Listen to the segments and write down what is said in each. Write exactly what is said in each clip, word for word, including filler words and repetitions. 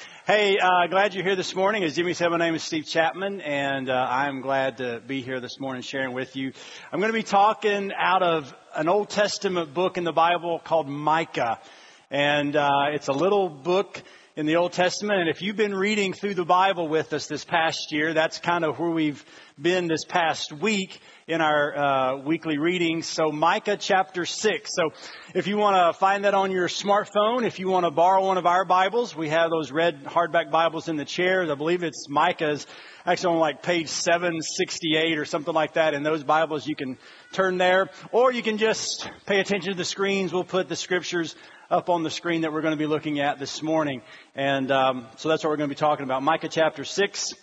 Hey, uh, glad you're here this morning. As Jimmy said, my name is Steve Chapman, and uh, I'm glad to be here this morning sharing with you. I'm going to be talking out of an Old Testament book in the Bible called Micah. And uh, it's a little book in the Old Testament. And if you've been reading through the Bible with us this past year, that's kind of where we've been this past week in our uh, weekly readings. So Micah chapter six. So if you want to find that on your smartphone, if you want to borrow one of our Bibles, we have those red hardback Bibles in the chairs. I believe it's Micah's actually on like page seven sixty-eight or something like that. In those Bibles, you can turn there, or you can just pay attention to the screens. We'll put the scriptures up on the screen that we're going to be looking at this morning. And um, so that's what we're going to be talking about. Micah chapter six.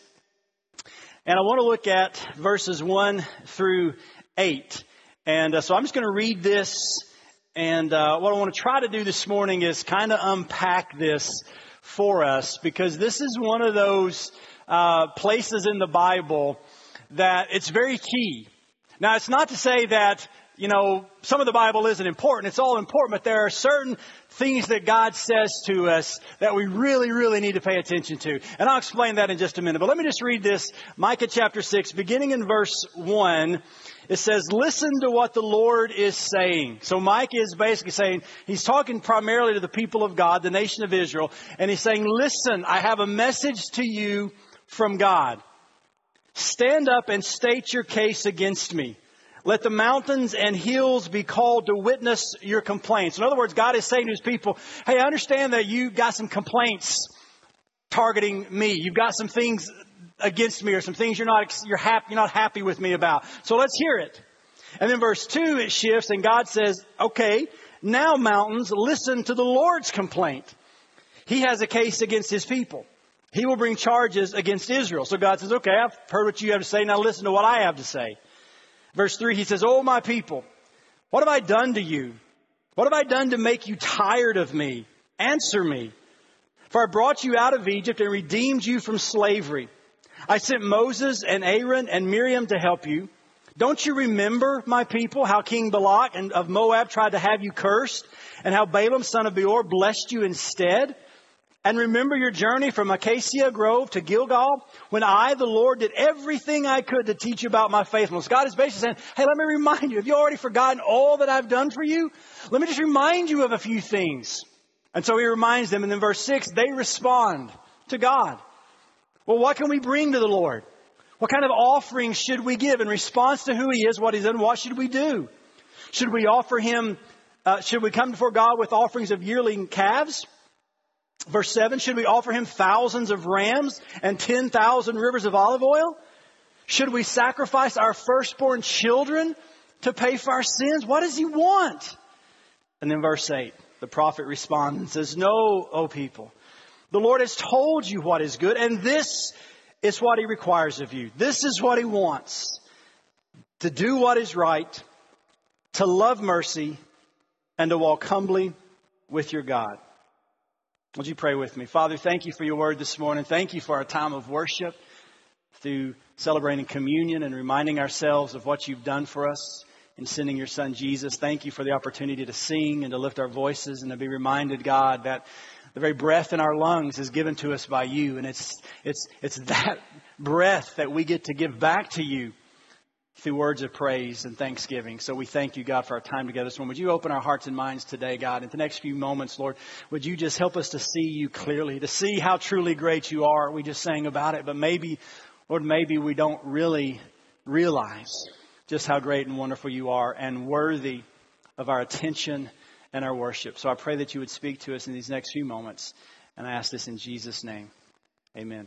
And I want to look at verses one through eight. And uh, so I'm just going to read this. And uh, what I want to try to do this morning is kind of unpack this for us, because this is one of those uh, places in the Bible that it's very key. Now, it's not to say that, you know, some of the Bible isn't important. It's all important, but there are certain things that God says to us that we really, really need to pay attention to. And I'll explain that in just a minute. But let me just read this, Micah chapter six, beginning in verse one. It says, listen to what the Lord is saying. So Micah is basically saying, he's talking primarily to the people of God, the nation of Israel. And he's saying, listen, I have a message to you from God. Stand up and state your case against me. Let the mountains and hills be called to witness your complaints. In other words, God is saying to his people, hey, I understand that you got some complaints targeting me. You've got some things against me, or some things you're not, you're happy, you're not happy with me about. So let's hear it. And then verse two, it shifts and God says, okay, now mountains, listen to the Lord's complaint. He has a case against his people. He will bring charges against Israel. So God says, okay, I've heard what you have to say. Now listen to what I have to say. Verse three, he says, oh, my people, what have I done to you? What have I done to make you tired of me? Answer me. For I brought you out of Egypt and redeemed you from slavery. I sent Moses and Aaron and Miriam to help you. Don't you remember, my people, how King Balak and of Moab tried to have you cursed, and how Balaam, son of Beor, blessed you instead? And remember your journey from Acacia Grove to Gilgal, when I, the Lord, did everything I could to teach you about my faithfulness. God is basically saying, hey, let me remind you, have you already forgotten all that I've done for you? Let me just remind you of a few things. And so he reminds them. And then verse six, they respond to God. Well, what can we bring to the Lord? What kind of offerings should we give in response to who he is, what he's done? What should we do? Should we offer him, uh, should we come before God with offerings of yearling calves? Verse seven, should we offer him thousands of rams and ten thousand rivers of olive oil? Should we sacrifice our firstborn children to pay for our sins? What does he want? And then verse eight, the prophet responds and says, no, O people, the Lord has told you what is good, and this is what he requires of you. This is what he wants. To do what is right, to love mercy, and to walk humbly with your God. Would you pray with me? Father, thank you for your word this morning. Thank you for our time of worship, through celebrating communion and reminding ourselves of what you've done for us in sending your son Jesus. Thank you for the opportunity to sing and to lift our voices and to be reminded, God, that the very breath in our lungs is given to us by you. And it's, it's, it's that breath that we get to give back to you through words of praise and thanksgiving. So we thank you, God, for our time together this morning. Would you open our hearts and minds today, God? In the next few moments, Lord, would you just help us to see you clearly, to see how truly great you are. We just sang about it, but maybe, Lord, maybe we don't really realize just how great and wonderful you are and worthy of our attention and our worship. So I pray that you would speak to us in these next few moments. And I ask this in Jesus' name. Amen.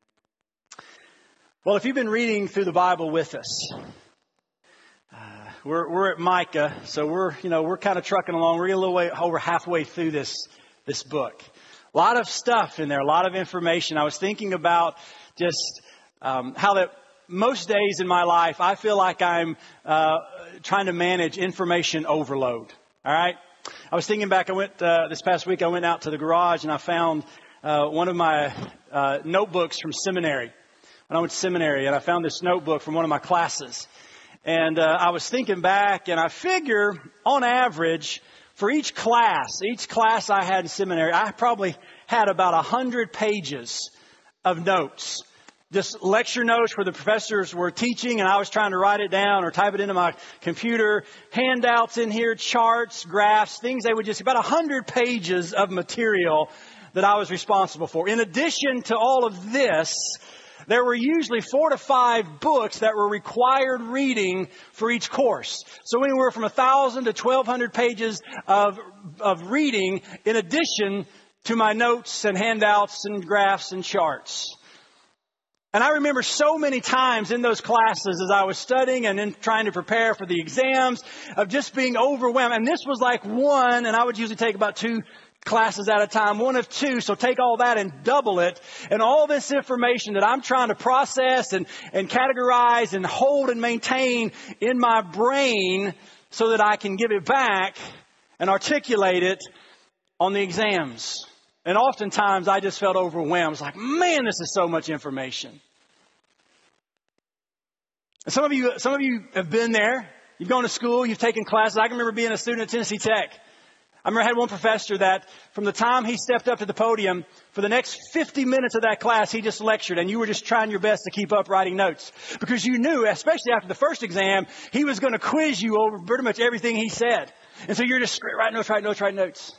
Well, if you've been reading through the Bible with us, uh, we're we're at Micah, so we're you know we're kind of trucking along. We're a little way over halfway through this this book. A lot of stuff in there, a lot of information. I was thinking about just um, how that most days in my life I feel like I'm uh, trying to manage information overload. All right, I was thinking back. I went uh, this past week. I went out to the garage and I found uh, one of my uh, notebooks from seminary. When I went to seminary, and I found this notebook from one of my classes. And uh, I was thinking back, and I figure, on average, for each class, each class I had in seminary, I probably had about a hundred pages of notes. Just lecture notes where the professors were teaching and I was trying to write it down or type it into my computer. Handouts in here, charts, graphs, things they would just, about a hundred pages of material that I was responsible for. In addition to all of this, there were usually four to five books that were required reading for each course. So anywhere from a thousand to twelve hundred pages of, of reading in addition to my notes and handouts and graphs and charts. And I remember so many times in those classes as I was studying and then trying to prepare for the exams of just being overwhelmed. And this was like one, and I would usually take about two classes at a time, one of two. So take all that and double it. And all this information that I'm trying to process and, and categorize and hold and maintain in my brain so that I can give it back and articulate it on the exams. And oftentimes I just felt overwhelmed. I was like, man, this is so much information. And some of you, some of you have been there. You've gone to school. You've taken classes. I can remember being a student at Tennessee Tech. I remember I had one professor that from the time he stepped up to the podium, for the next fifty minutes of that class, he just lectured. And you were just trying your best to keep up writing notes. Because you knew, especially after the first exam, he was going to quiz you over pretty much everything he said. And so you're just writing notes, writing notes, writing notes.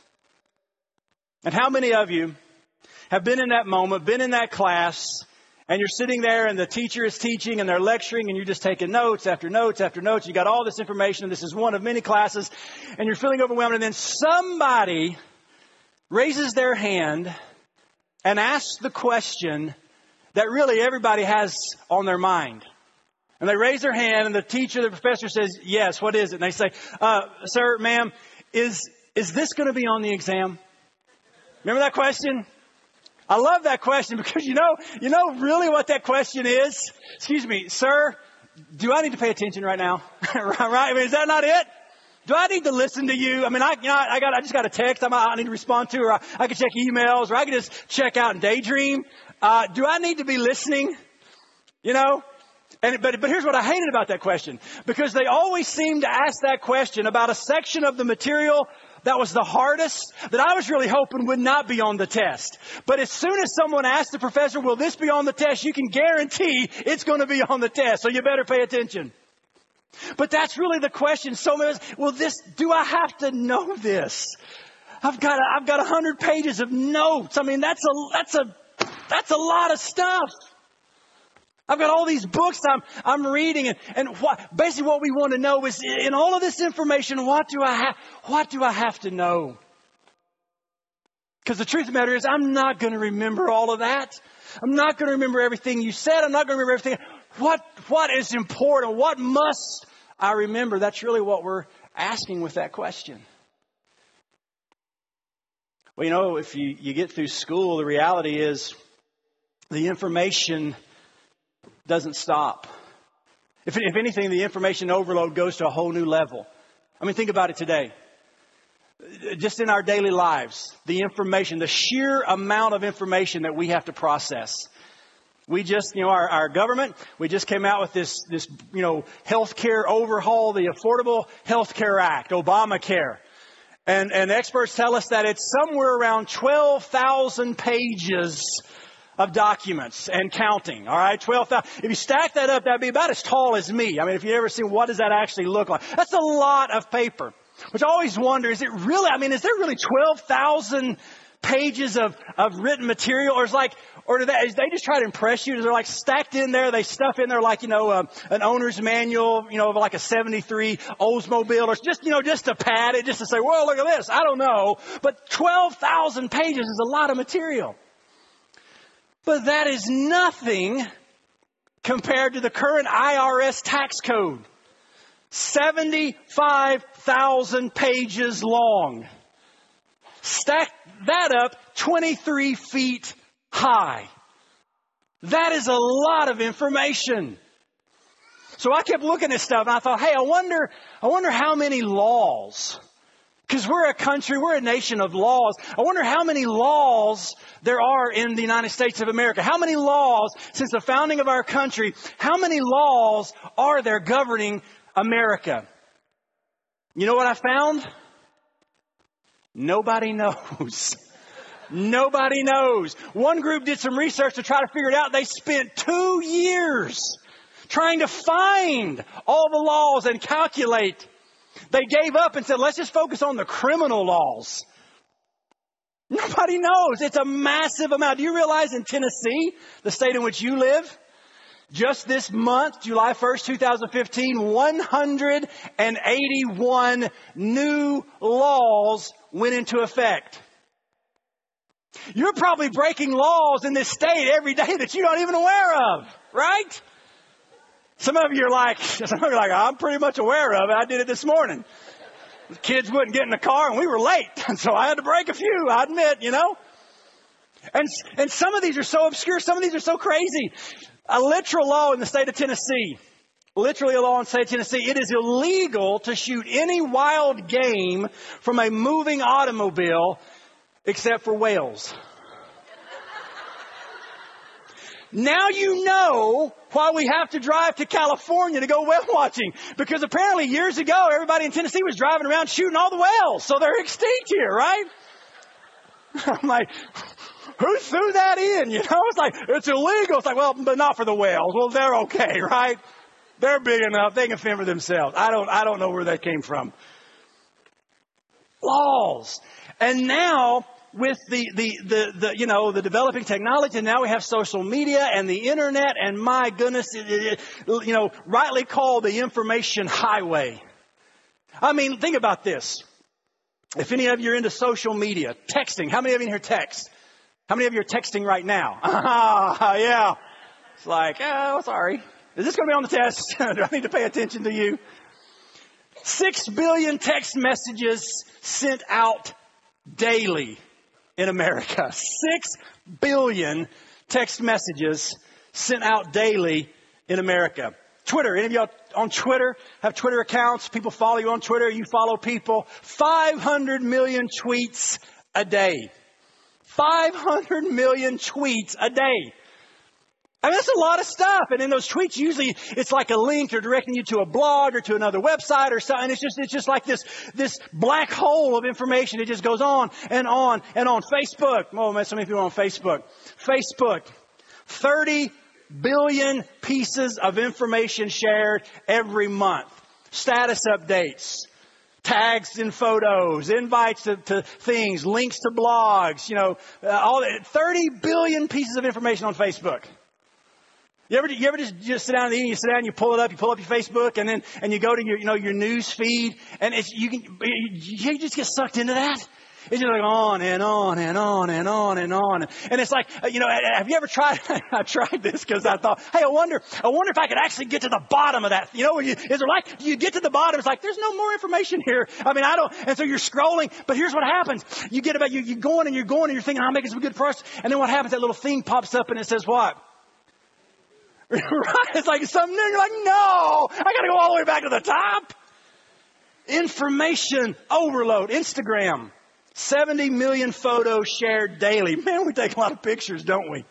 And how many of you have been in that moment, been in that class, and you're sitting there and the teacher is teaching and they're lecturing and you're just taking notes after notes after notes. You got all this information and this is one of many classes and you're feeling overwhelmed. And then somebody raises their hand and asks the question that really everybody has on their mind. And they raise their hand and the teacher, the professor says, yes, what is it? And they say, uh, sir, ma'am, is, is this going to be on the exam? Remember that question? I love that question because you know, you know really what that question is? Excuse me, sir, do I need to pay attention right now? Right? I mean, is that not it? Do I need to listen to you? I mean, I, you know, I got, I just got a text I might I need to respond to, or I, I can check emails, or I can just check out and daydream. Uh, do I need to be listening? You know? And, but, but here's what I hated about that question, because they always seem to ask that question about a section of the material that was the hardest, that I was really hoping would not be on the test. But as soon as someone asks the professor, will this be on the test? You can guarantee it's going to be on the test. So you better pay attention. But that's really the question. So many, well, this, do I have to know this? I've got, a, I've got a hundred pages of notes. I mean, that's a, that's a, that's a lot of stuff. I've got all these books I'm, I'm reading, and, and what, basically what we want to know is, in all of this information, what do I have, what do I have to know? Because the truth of the matter is, I'm not going to remember all of that. I'm not going to remember everything you said. I'm not going to remember everything. What, what is important? What must I remember? That's really what we're asking with that question. Well, you know, if you, you get through school, the reality is the information doesn't stop. If, if anything, the information overload goes to a whole new level. I mean, think about it today. Just in our daily lives, the information, the sheer amount of information that we have to process. We just, you know, our, our government, we just came out with this, this, you know, healthcare overhaul, the Affordable Health Care Act, Obamacare. And, and experts tell us that it's somewhere around twelve thousand pages of documents and counting. All right. twelve thousand. If you stack that up, that'd be about as tall as me. I mean, if you ever seen what does that actually look like? That's a lot of paper, which I always wonder, is it really, I mean, is there really twelve thousand pages of, of written material, or is like, or do they, is they just try to impress you? Is they're like stacked in there? They stuff in there like, you know, uh, an owner's manual, you know, of like a seventy-three Oldsmobile, or just, you know, just to pad it, just to say, well, look at this. I don't know. But twelve thousand pages is a lot of material. But that is nothing compared to the current I R S tax code. seventy-five thousand pages long. Stack that up twenty-three feet high. That is a lot of information. So I kept looking at stuff and I thought, hey, I wonder, I wonder how many laws, because we're a country, we're a nation of laws. I wonder how many laws there are in the United States of America. How many laws, since the founding of our country, how many laws are there governing America? You know what I found? Nobody knows. Nobody knows. One group did some research to try to figure it out. They spent two years trying to find all the laws and calculate. They gave up and said, let's just focus on the criminal laws. Nobody knows. It's a massive amount. Do you realize in Tennessee, the state in which you live, just this month, July first, twenty fifteen, one hundred eighty-one new laws went into effect. You're probably breaking laws in this state every day that you're not even aware of, right? Some of you are like, some of you are like, I'm pretty much aware of it. I did it this morning. The kids wouldn't get in the car and we were late. And so I had to break a few, I admit, you know. And, and some of these are so obscure. Some of these are so crazy. A literal law in the state of Tennessee, literally a law in the state of Tennessee, it is illegal to shoot any wild game from a moving automobile except for whales. Now you know why we have to drive to California to go whale watching. Because apparently years ago, everybody in Tennessee was driving around shooting all the whales. So they're extinct here, right? I'm like, who threw that in? You know, it's like, it's illegal. It's like, well, but not for the whales. Well, they're okay, right? They're big enough. They can fend for themselves. I don't, I don't know where that came from. Laws. And now, with the, the, the, the, you know, the developing technology, and now we have social media and the internet, and my goodness, it, it, you know, rightly called the information highway. I mean, think about this. If any of you are into social media, texting, how many of you in here text? How many of you are texting right now? Ah, yeah. It's like, oh, sorry. Is this going to be on the test? Do I need to pay attention to you? Six billion text messages sent out daily in America. Six billion text messages sent out daily in America. Twitter. Any of y'all on Twitter have Twitter accounts? People follow you on Twitter. You follow people. five hundred million tweets a day. five hundred million tweets a day. I mean, that's a lot of stuff. And in those tweets, usually it's like a link or directing you to a blog or to another website or something. It's just, it's just like this, this black hole of information. It just goes on and on and on. Facebook. Oh, man, so many people are on Facebook. Facebook. thirty billion pieces of information shared every month. Status updates. Tags and photos, invites to, to things, links to blogs, you know, uh, all that. thirty billion pieces of information on Facebook. You ever, you ever just, just sit down and you sit down and you pull it up, you pull up your Facebook and then, and you go to your, you know, your news feed and it's, you can, you just get sucked into that. It's just like on and on and on and on and on. And it's like, you know, have you ever tried, I tried this because I thought, hey, I wonder, I wonder if I could actually get to the bottom of that. You know, you, is it like, you get to the bottom, it's like, there's no more information here. I mean, I don't, and so you're scrolling, but here's what happens. You get about, you, you're going and you're going and you're thinking, I'll make this good for us. And then what happens, that little thing pops up and it says what? Right? It's like something new. You're like, no, I got to go all the way back to the top. Information overload. Instagram. seventy million photos shared daily. Man, we take a lot of pictures, don't we?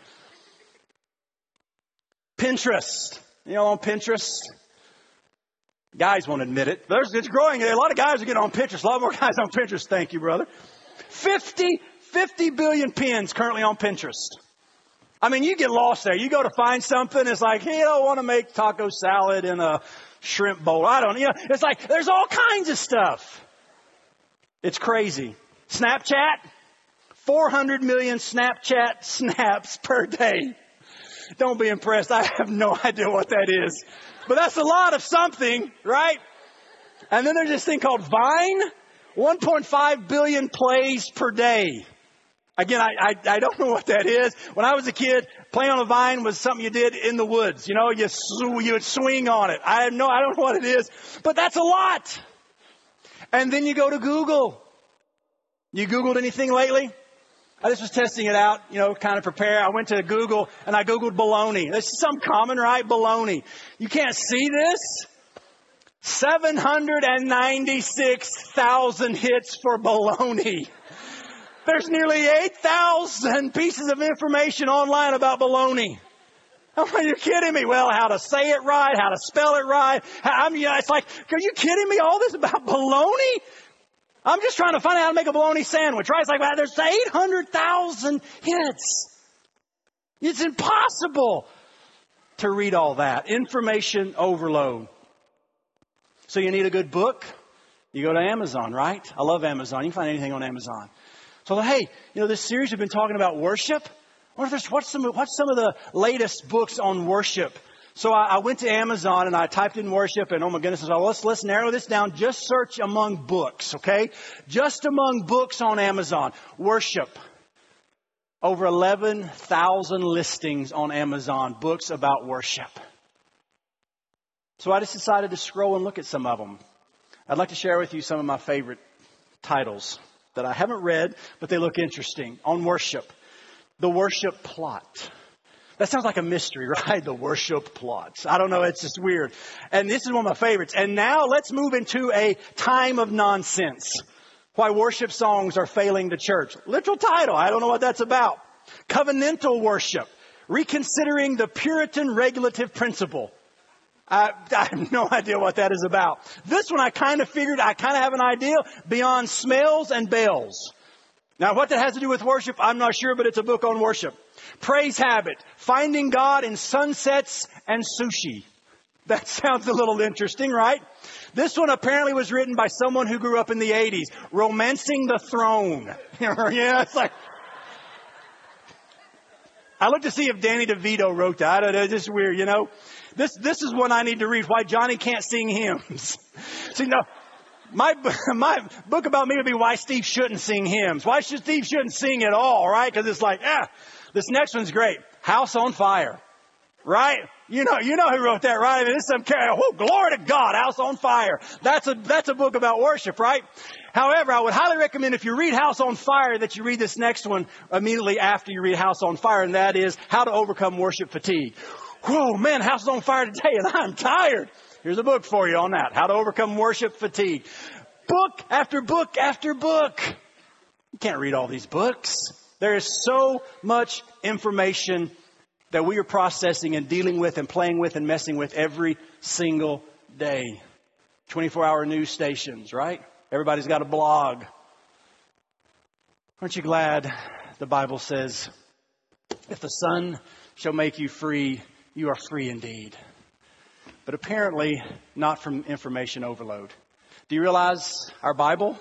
Pinterest. You know, on Pinterest. Guys won't admit it. There's, it's growing. A lot of guys are getting on Pinterest. A lot more guys on Pinterest. Thank you, brother. fifty, fifty billion pins currently on Pinterest. I mean, you get lost there. You go to find something. It's like, hey, I want to make taco salad in a shrimp bowl. I don't know. You know, it's like, there's all kinds of stuff. It's crazy. Snapchat, four hundred million Snapchat snaps per day. Don't be impressed. I have no idea what that is. But that's a lot of something, right? And then there's this thing called Vine, one point five billion plays per day. Again, I, I, I don't know what that is. When I was a kid, playing on a vine was something you did in the woods. You know, you, sw- you would swing on it. I have no, I don't know what it is, but that's a lot. And then you go to Google. You Googled anything lately? I just was testing it out, you know, kind of prepare. I went to Google and I Googled baloney. This is some common, right? Baloney. You can't see this? seven hundred ninety-six thousand hits for baloney. There's nearly eight thousand pieces of information online about baloney. Oh, you're kidding me. Well, how to say it right, how to spell it right. How, I mean, it's like, are you kidding me? All this about baloney? I'm just trying to find out how to make a bologna sandwich, right? It's like, wow, there's eight hundred thousand hits. It's impossible to read all that. Information overload. So you need a good book. You go to Amazon, right? I love Amazon. You can find anything on Amazon. So, hey, you know, this series we've been talking about worship. What if there's, what's some, what's some of the latest books on worship? So I, I went to Amazon and I typed in worship, and oh my goodness, I said, well, let's, let's narrow this down. Just search among books, okay? Just among books on Amazon. Worship. Over eleven thousand listings on Amazon, books about worship. So I just decided to scroll and look at some of them. I'd like to share with you some of my favorite titles that I haven't read, but they look interesting. On worship. The worship plot. That sounds like a mystery, right? The worship plots. I don't know. It's just weird. And this is one of my favorites. And now let's move into a time of nonsense. Why worship songs are failing the church. Literal title. I don't know what that's about. Covenantal worship. Reconsidering the Puritan regulative principle. I, I have no idea what that is about. This one I kind of figured, I kind of have an idea. Beyond smells and bells. Now, what that has to do with worship, I'm not sure, but it's a book on worship. Praise habit. Finding God in sunsets and sushi. That sounds a little interesting, right? This one apparently was written by someone who grew up in the eighties. Romancing the Throne. Yeah, it's like... I looked to see if Danny DeVito wrote that. I don't know, it's just weird, you know. This this is one I need to read. Why Johnny can't sing hymns. See, no... My my book about me would be why Steve shouldn't sing hymns. Why should Steve shouldn't sing at all, right? Because it's like, ah, this next one's great. House on Fire, right? You know, you know who wrote that, right? I mean, this is some oh, glory to God, House on Fire. That's a that's a book about worship, right? However, I would highly recommend if you read House on Fire that you read this next one immediately after you read House on Fire, and that is How to Overcome Worship Fatigue. Whoa, man, House is on fire today, and I'm tired. Here's a book for you on that. How to Overcome Worship Fatigue. Book after book after book. You can't read all these books. There is so much information that we are processing and dealing with and playing with and messing with every single day. twenty-four hour news stations, right? Everybody's got a blog. Aren't you glad the Bible says, if the Son shall make you free, you are free indeed. But apparently not from information overload. Do you realize our Bible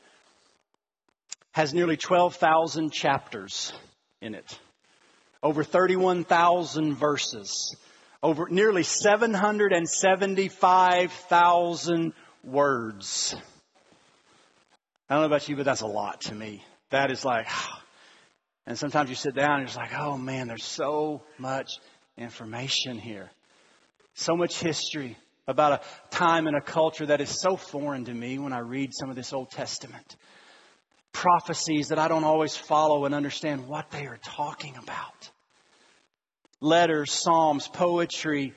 has nearly twelve thousand chapters in it? Over thirty-one thousand verses. Over nearly seven hundred seventy-five thousand words. I don't know about you, but that's a lot to me. That is like, and sometimes you sit down and you're just like, oh man, there's so much information here. So much history about a time and a culture that is so foreign to me when I read some of this Old Testament. Prophecies that I don't always follow and understand what they are talking about. Letters, psalms, poetry.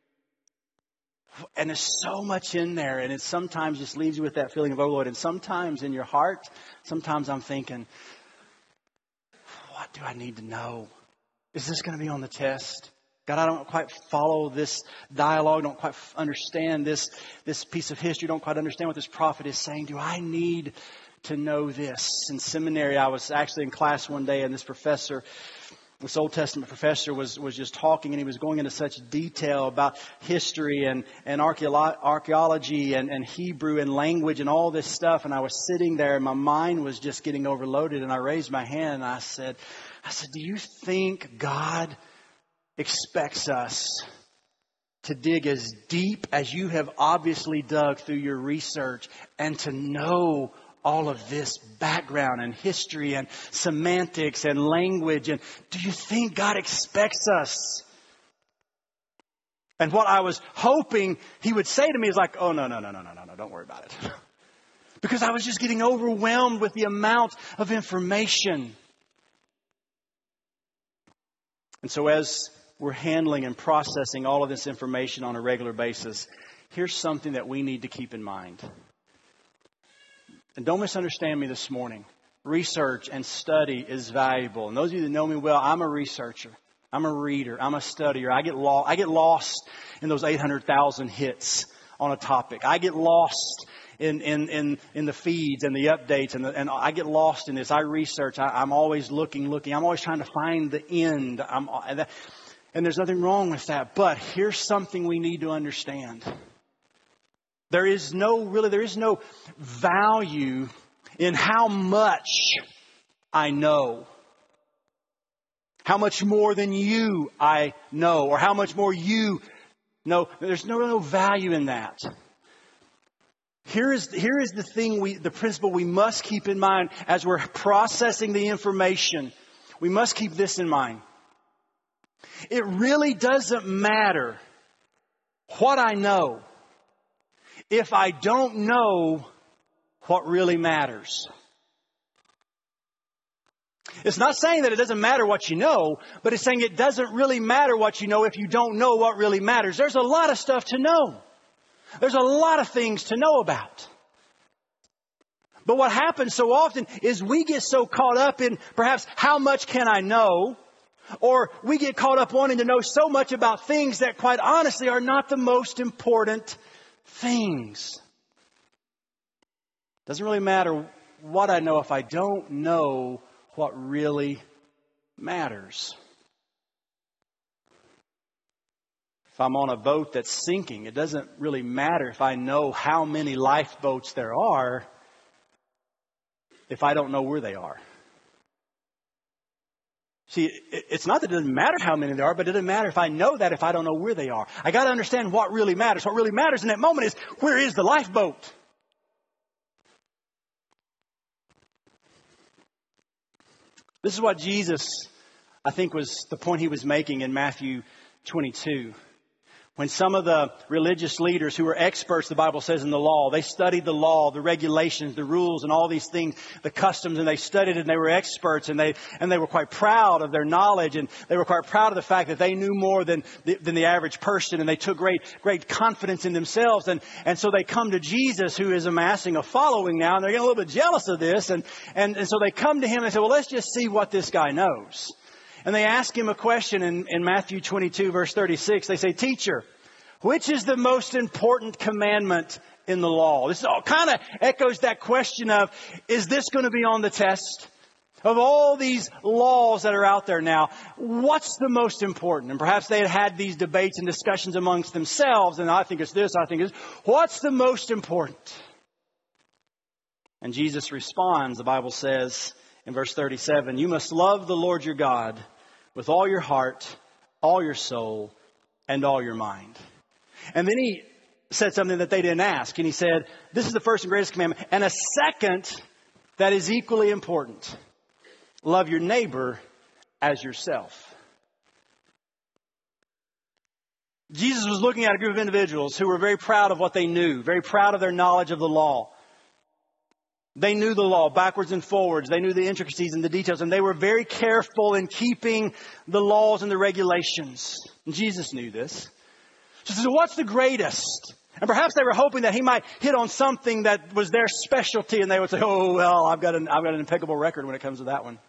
And there's so much in there, and it sometimes just leaves you with that feeling of overload. And sometimes in your heart, sometimes I'm thinking, what do I need to know? Is this going to be on the test? God, I don't quite follow this dialogue, don't quite understand this, this piece of history, don't quite understand what this prophet is saying. Do I need to know this? In seminary, I was actually in class one day, and this professor, this Old Testament professor was, was just talking, and he was going into such detail about history and, and archeolo- archaeology and, and Hebrew and language and all this stuff. And I was sitting there and my mind was just getting overloaded. And I raised my hand and I said, I said, do you think God expects us to dig as deep as you have obviously dug through your research and to know all of this background and history and semantics and language? And do you think God expects us? And what I was hoping he would say to me is like, oh, no, no, no, no, no, no, no, don't worry about it. Because I was just getting overwhelmed with the amount of information. And so as we're handling and processing all of this information on a regular basis, here's something that we need to keep in mind. And don't misunderstand me this morning. Research and study is valuable. And those of you that know me well, I'm a researcher. I'm a reader. I'm a studier. I get lost. I get lost in those eight hundred thousand hits on a topic. I get lost in, in, in, in the feeds and the updates. And, the, and I get lost in this. I research. I, I'm always looking, looking. I'm always trying to find the end. I'm, and, that, and there's nothing wrong with that. But here's something we need to understand. There is no, really, there is no value in how much I know. How much more than you I know, or how much more you know. There's no, no value in that. Here is, here is the thing, we, the principle we must keep in mind as we're processing the information. We must keep this in mind. It really doesn't matter what I know if I don't know what really matters. It's not saying that it doesn't matter what you know, but it's saying it doesn't really matter what you know if you don't know what really matters. There's a lot of stuff to know. There's a lot of things to know about. But what happens so often is we get so caught up in perhaps how much can I know? Or we get caught up wanting to know so much about things that quite honestly are not the most important things. It doesn't really matter what I know if I don't know what really matters. If I'm on a boat that's sinking, it doesn't really matter if I know how many lifeboats there are if I don't know where they are. See, it's not that it doesn't matter how many there are, but it doesn't matter if I know that if I don't know where they are. I got to understand what really matters. What really matters in that moment is, where is the lifeboat? This is what Jesus, I think, was the point he was making in Matthew twenty-two. When some of the religious leaders who were experts, the Bible says, in the law, they studied the law, the regulations, the rules, and all these things, the customs, and they studied it, and they were experts, and they and they were quite proud of their knowledge, and they were quite proud of the fact that they knew more than the, than the average person, and they took great great confidence in themselves, and and so they come to Jesus, who is amassing a following now, and they're getting a little bit jealous of this, and and, and so they come to him and say, well, let's just see what this guy knows. And they ask him a question in, in Matthew twenty-two, verse thirty-six. They say, teacher, which is the most important commandment in the law? This all kind of echoes that question of, is this going to be on the test? Of all these laws that are out there now, what's the most important? And perhaps they had had these debates and discussions amongst themselves. And I think it's this, I think it's this. What's the most important? And Jesus responds, the Bible says in verse thirty-seven, you must love the Lord your God with all your heart, all your soul, and all your mind. And then he said something that they didn't ask. And he said, this is the first and greatest commandment. And a second that is equally important. Love your neighbor as yourself. Jesus was looking at a group of individuals who were very proud of what they knew, very proud of their knowledge of the law. They knew the law backwards and forwards. They knew the intricacies and the details, and they were very careful in keeping the laws and the regulations. And Jesus knew this. So what's the greatest? And perhaps they were hoping that he might hit on something that was their specialty, and they would say, oh, well, I've got an, I've got an impeccable record when it comes to that one.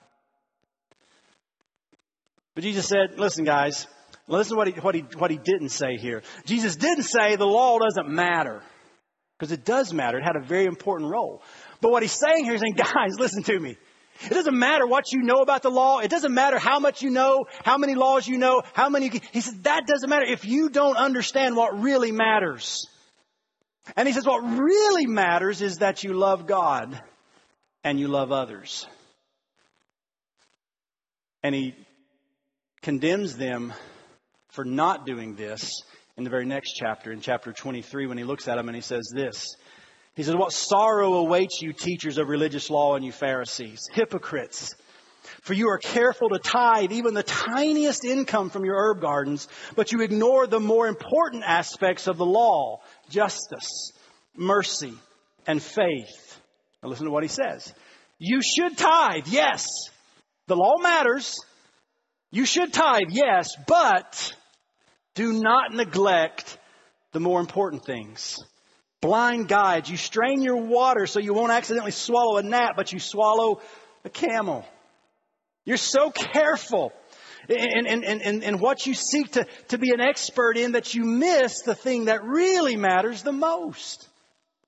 But Jesus said, listen, guys, listen to what he, what he, what he didn't say here. Jesus didn't say the law doesn't matter, because it does matter. It had a very important role. But what he's saying here is saying, guys, listen to me. It doesn't matter what you know about the law. It doesn't matter how much you know, how many laws you know, how many. You, he said, that doesn't matter if you don't understand what really matters. And he says, what really matters is that you love God and you love others. And he condemns them for not doing this in the very next chapter, in chapter twenty-three, when he looks at them and he says this. He says, what sorrow awaits you, teachers of religious law, and you Pharisees, hypocrites! For you are careful to tithe even the tiniest income from your herb gardens, but you ignore the more important aspects of the law, justice, mercy, and faith. Now listen to what he says. You should tithe, yes. The law matters. You should tithe, yes, but do not neglect the more important things. Blind guides, you strain your water so you won't accidentally swallow a gnat, but you swallow a camel. You're so careful in, in, in, in what you seek to, to be an expert in that you miss the thing that really matters the most.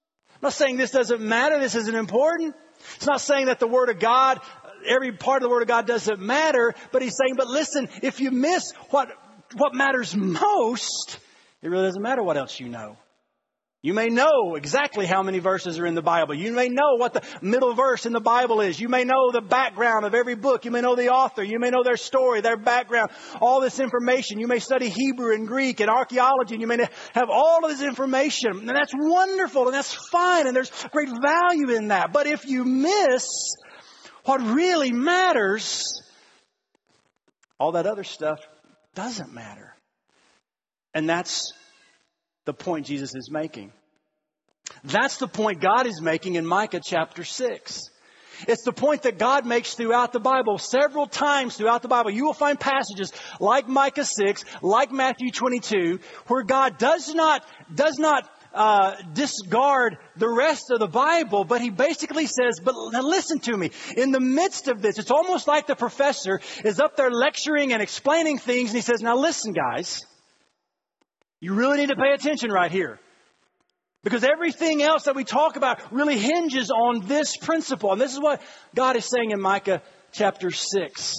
not saying this doesn't matter. This isn't important. It's not saying that the Word of God, every part of the Word of God doesn't matter. But he's saying, but listen, if you miss what, what matters most, it really doesn't matter what else you know. You may know exactly how many verses are in the Bible. You may know what the middle verse in the Bible is. You may know the background of every book. You may know the author. You may know their story, their background, all this information. You may study Hebrew and Greek and archaeology, and you may have all of this information. And that's wonderful, and that's fine, and there's great value in that. But if you miss what really matters, all that other stuff doesn't matter. And that's the point Jesus is making. That's the point God is making in Micah chapter six. It's the point that God makes throughout the Bible. Several times throughout the Bible, you will find passages like Micah six, like Matthew twenty-two, where God does not, does not uh, discard the rest of the Bible, but he basically says, but now listen to me. In the midst of this, it's almost like the professor is up there lecturing and explaining things, and he says, now listen, guys. You really need to pay attention right here. Because everything else that we talk about really hinges on this principle. And this is what God is saying in Micah chapter six.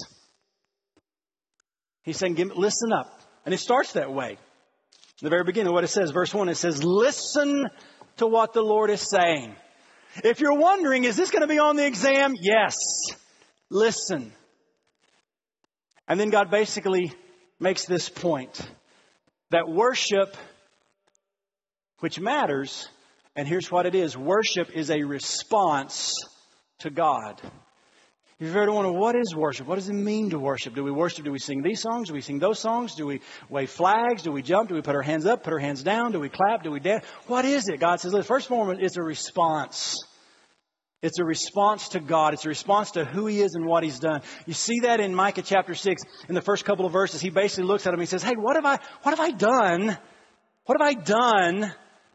He's saying, listen up. And it starts that way. In the very beginning, what it says, verse one, it says, listen to what the Lord is saying. If you're wondering, is this going to be on the exam? Yes. Listen. And then God basically makes this point. That worship, which matters, and here's what it is. Worship is a response to God. If you've ever wondered, what is worship? What does it mean to worship? Do we worship? Do we sing these songs? Do we sing those songs? Do we wave flags? Do we jump? Do we put our hands up? Put our hands down? Do we clap? Do we dance? What is it? God says, look, first and foremost, it's a response. It's a response to God. It's a response to who He is and what He's done. You see that in Micah chapter six. In the first couple of verses, he basically looks at him and he says, hey, what have I, what have I done? What have I done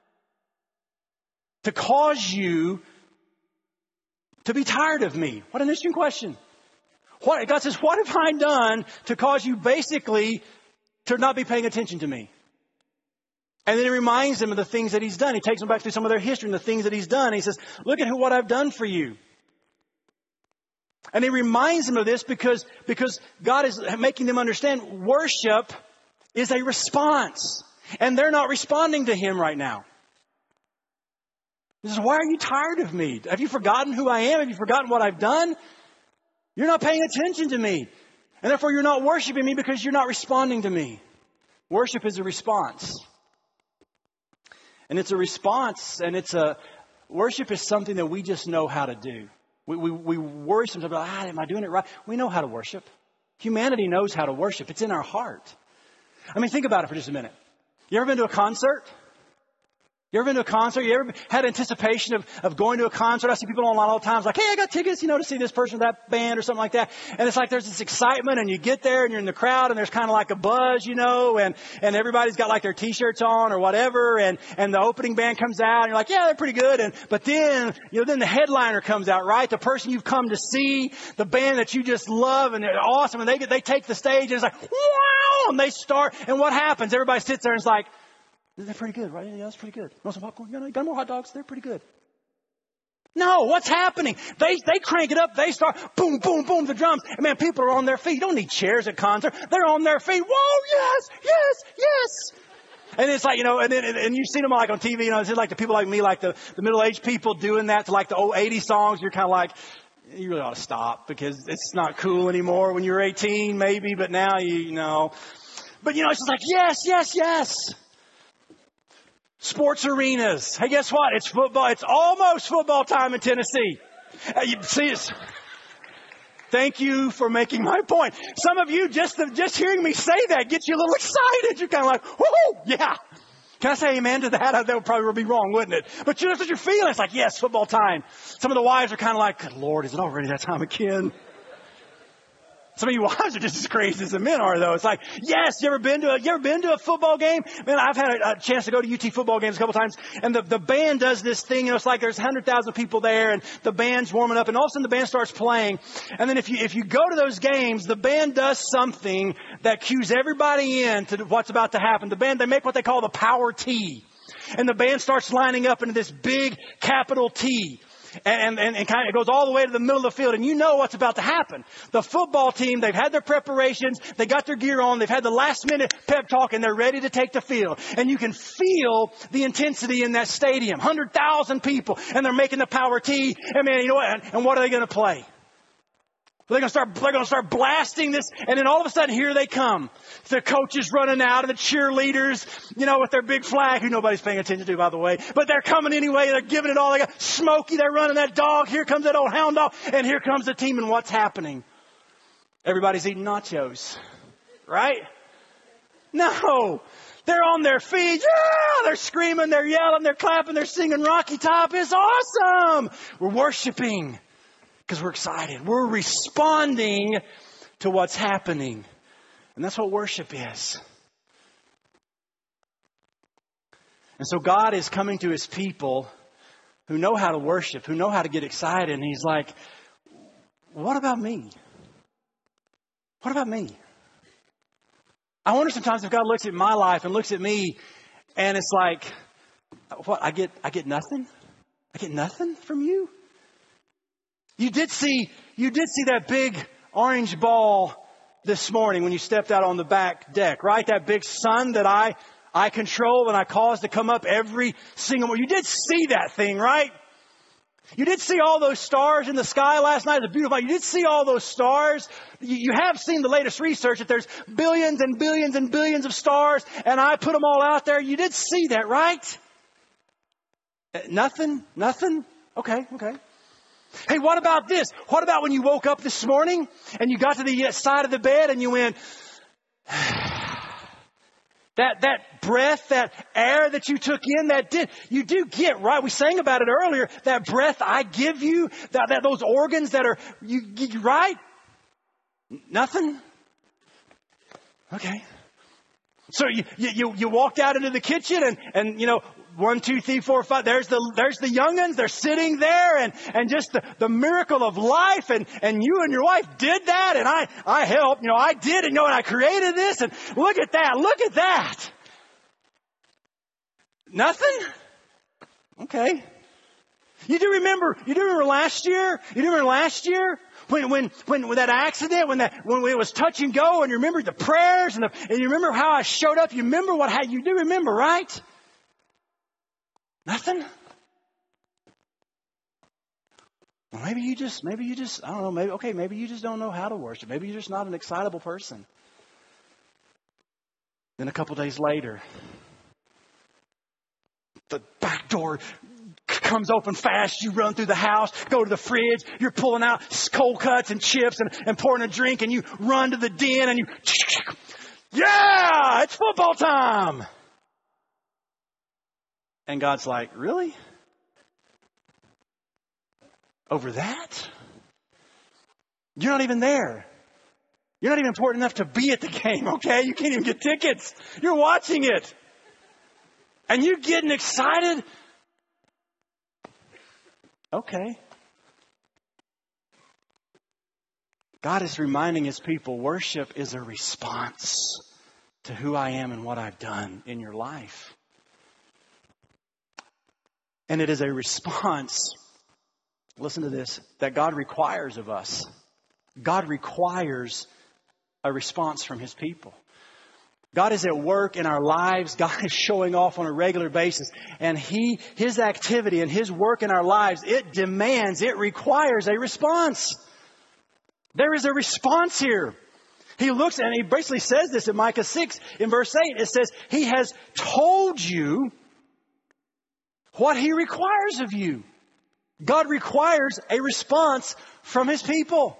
to cause you to be tired of me? What an interesting question. What, God says, what have I done to cause you basically to not be paying attention to me? And then he reminds them of the things that He's done. He takes them back through some of their history and the things that He's done. He says, look at who, what I've done for you. And he reminds them of this because, because God is making them understand worship is a response. And they're not responding to Him right now. He says, why are you tired of me? Have you forgotten who I am? Have you forgotten what I've done? You're not paying attention to me. And therefore you're not worshiping me because you're not responding to me. Worship is a response. And it's a response, and it's a, worship is something that we just know how to do. We, we, we worry sometimes about, ah, am I doing it right? We know how to worship. Humanity knows how to worship. It's in our heart. I mean, think about it for just a minute. You ever been to a concert? You ever been to a concert? You ever had anticipation of, of going to a concert? I see people online all the time. It's like, hey, I got tickets, you know, to see this person or that band or something like that. And it's like there's this excitement, and you get there and you're in the crowd and there's kind of like a buzz, you know, and, and everybody's got like their T-shirts on or whatever. And, and the opening band comes out and you're like, yeah, they're pretty good. And, but then, you know, then the headliner comes out, right? The person you've come to see, the band that you just love and they're awesome. And they get, they take the stage and it's like, wow, and they start. And what happens? Everybody sits there and it's like, they're pretty good, right? Yeah, that's pretty good. Want some popcorn? You got more hot dogs? They're pretty good. No, what's happening? They they crank it up. They start boom, boom, boom, the drums. And man, people are on their feet. You don't need chairs at concert. They're on their feet. Whoa, yes, yes, yes. And it's like, you know, and then, and, and you've seen them like on T V, you know, it's like the people like me, like the, the middle-aged people doing that to like the old eighties songs. You're kind of like, you really ought to stop because it's not cool anymore when you're eighteen, maybe, but now you, you know. But, you know, it's just like, yes, yes, yes. Sports arenas. Hey, guess what? It's football. It's almost football time in Tennessee. Uh, you see, it's, thank you for making my point. Some of you, just just hearing me say that gets you a little excited. You're kind of like, whoo, yeah. Can I say amen to that? That would probably be wrong, wouldn't it? But you know, that's what you're feeling. It's like, yes, football time. Some of the wives are kind of like, good Lord, is it already that time again? Some of you wives are just as crazy as the men are, though. It's like, yes, you ever been to a, you ever been to a football game? Man, I've had a, a chance to go to U T football games a couple times, and the, the band does this thing, you know, it's like there's one hundred thousand people there, and the band's warming up, and all of a sudden the band starts playing. And then if you, if you go to those games, the band does something that cues everybody in to what's about to happen. The band, they make what they call the power tee. And the band starts lining up into this big capital T. And, and, and kind of it goes all the way to the middle of the field. And you know what's about to happen. The football team, they've had their preparations. They got their gear on. They've had the last minute pep talk and they're ready to take the field. And you can feel the intensity in that stadium. one hundred thousand people. And they're making the power T. And man, you know what? And, and what are they going to play? They're going to start, they're going to start blasting this. And then all of a sudden, here they come. The coaches running out and the cheerleaders, you know, with their big flag, who nobody's paying attention to, by the way. But they're coming anyway. They're giving it all. They got Smokey. They're running that dog. Here comes that old hound dog. And here comes the team. And what's happening? Everybody's eating nachos. Right? No. They're on their feet. Yeah! They're screaming. They're yelling. They're clapping. They're singing Rocky Top. It's awesome. We're worshiping. Because we're excited. We're responding to what's happening. And that's what worship is. And so God is coming to His people who know how to worship, who know how to get excited. And He's like, what about me? What about me? I wonder sometimes if God looks at my life and looks at me and it's like, what, I get, I get nothing? I get nothing from you? You did see, you did see that big orange ball this morning when you stepped out on the back deck, right? That big sun that I, I control and I cause to come up every single morning. You did see that thing, right? You did see all those stars in the sky last night. It was beautiful. You did see all those stars. You, you have seen the latest research that there's billions and billions and billions of stars and I put them all out there. You did see that, right? Nothing? Nothing? Okay, okay. Hey, what about this? What about when you woke up this morning and you got to the side of the bed and you went, that, that breath, that air that you took in, that did, you do get, right? We sang about it earlier, that breath I give you, that, that those organs that are, you, you right? Nothing? Okay. So you, you, you walked out into the kitchen and, and, you know, one, two, three, four, five. There's the, there's the young'uns. They're sitting there and, and just the, the miracle of life. And, and you and your wife did that. And I, I helped, you know, I did, and you know, and I created this and look at that. Look at that. Nothing? Okay. You do remember, you do remember last year? You do remember last year? When, when, when, when that accident, when that, when it was touch and go and you remember the prayers and the, and you remember how I showed up. You remember what, how you do remember, right? Nothing? Well, maybe you just, maybe you just, I don't know, maybe, okay, maybe you just don't know how to worship. Maybe you're just not an excitable person. Then a couple days later, the back door comes open fast. You run through the house, go to the fridge. You're pulling out cold cuts and chips and, and pouring a drink, and you run to the den and you, yeah, it's football time. And God's like, really? Over that? You're not even there. You're not even important enough to be at the game, okay? You can't even get tickets. You're watching it. And you're getting excited. Okay. God is reminding His people, worship is a response to who I am and what I've done in your life. And it is a response, listen to this, that God requires of us. God requires a response from His people. God is at work in our lives. God is showing off on a regular basis. And He, His activity and His work in our lives, it demands, it requires a response. There is a response here. He looks and He basically says this in Micah six in verse eight. It says, He has told you what He requires of you. God requires a response from His people.